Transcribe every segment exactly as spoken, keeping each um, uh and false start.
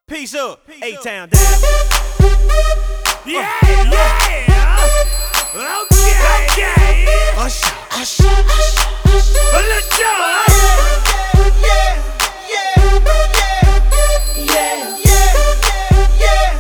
Peace up, A-Town down. Yeah, yeah. Okay, okay. Usher, usher, usher, usher. A little joy. Yeah, yeah, yeah, yeah, yeah,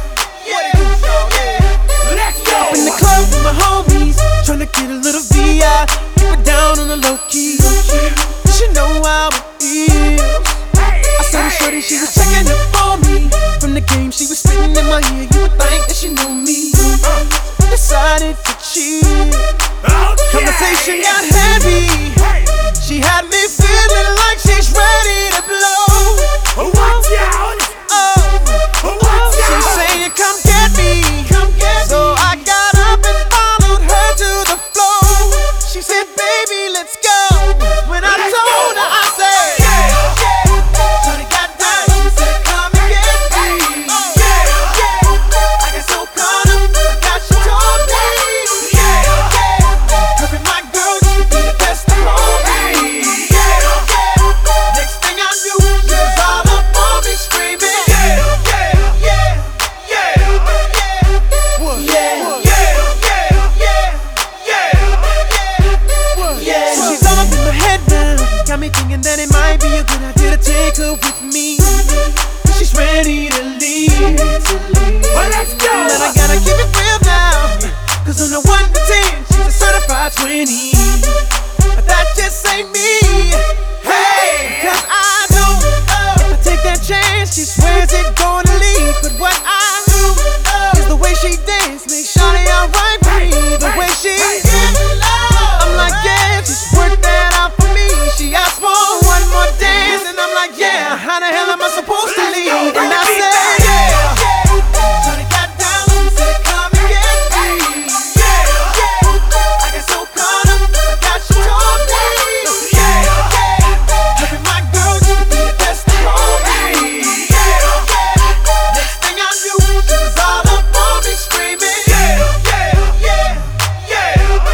yeah. Let's go. Up in the club with my homies, tryna get a little V I, keep it down on the low key. She know how it is. I saw the shorty, she was checking up on me. From the game, she was spitting in my ear. You would think that she know me. Decided to cheat. Conversation got heavy. She had me feeling like she's ready to blow. Watch out. Oh, Watch she's out. saying, "Come get me." Come get me. So I got up and followed her to the floor. She said, "Baby, let's go." When I Let's told go. her, I said, "Yeah, yeah." Shorty got down, she said, "Come and get me." Yeah, yeah. I got so caught up, I got she told me. Yeah, yeah. Her and my girl used to be the best of homies. Yeah, yeah. Next thing I knew, she was all up on me screaming. Yeah, yeah, yeah, yeah, yeah. What? Yeah, What? yeah, yeah, yeah, yeah, yeah. So she's all up in my head now, got me thinking that it might be a good idea to take her with me. She's ready to leave. Well, let's go. And I gotta keep it real now, cause on the one to ten, she's a certified twenty. But that just ain't me. Hey, cause I know if I take that chance, she swears it's gonna leave. But what I do is the way she dance makes shawty alright for me. The way she I'm like, yeah, just work that out for me. She asked for one more dance, and I'm like, yeah, how the hell am I supposed to leave? And I said, yeah. Shawty got down, she said, "Come and get me." Yeah, yeah. I got so caught up, I got she told me. Yeah, yeah. Her and my girl used to be the best of homies. Yeah, yeah. Next thing I knew, she was all up on me screaming. Yeah, yeah, yeah, yeah,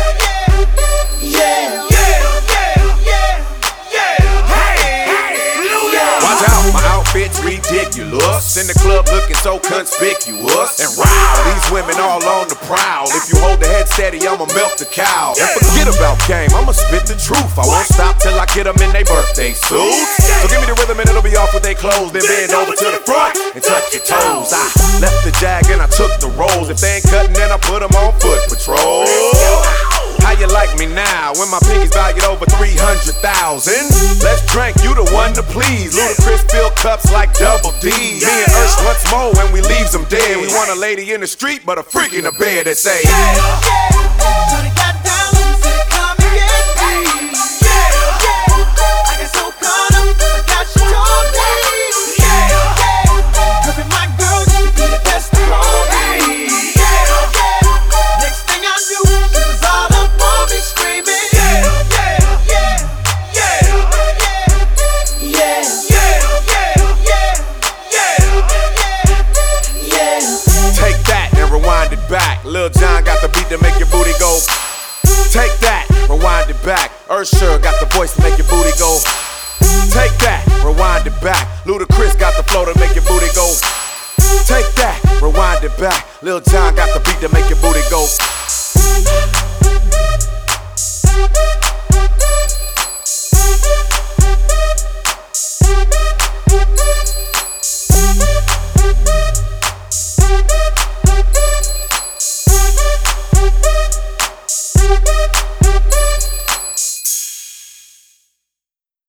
yeah, yeah, yeah, yeah. Watch out, my outfit's ridiculous. In the club looking so conspicuous. And wow, these women all on the prowl. If you hold the head steady, I'ma milk the cow. And forget about game, I'ma spit the truth. I won't stop till I get them in their birthday suits. So give me the rhythm and it'll be off with their clothes. Then bend over to the front and touch your toes. I left the jag and I took the rolls. If they ain't cutting, then I put them on foot patrol. How you like me now when my pinkies valued over three hundred thousand? Let's drink, you the one to please. Ludacris fill cups like double D. Me and Ursh once more when we leaves them dead. We want a lady in the street, but a freak in the bed that say, Shawty got down, she said, "Come and get me." Yeah, yeah. I got so caught up, I got she told me. Yeah, yeah. Her and my girl used to be the best of homies. Yeah, yeah. Next thing I knew, she was all up on me screaming. Yeah, yeah, yeah, yeah, yeah, yeah, yeah, yeah, yeah, yeah. take that and rewind it back. Lil Jon got the beat to make your booty go. Take that, rewind it back. Usher got the voice to make your booty go. Take that, rewind it back. Ludacris got the flow to make your booty go. Take that, rewind it back. Lil Jon got the beat to make your booty go.